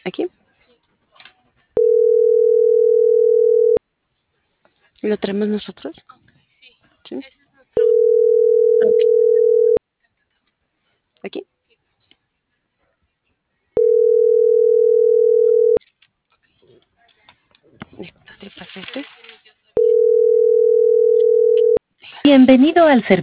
¿Aquí? ¿Lo traemos nosotros? ¿Sí? Ok. ¿Aquí? Listo, te pasaste. Bienvenido al servicio.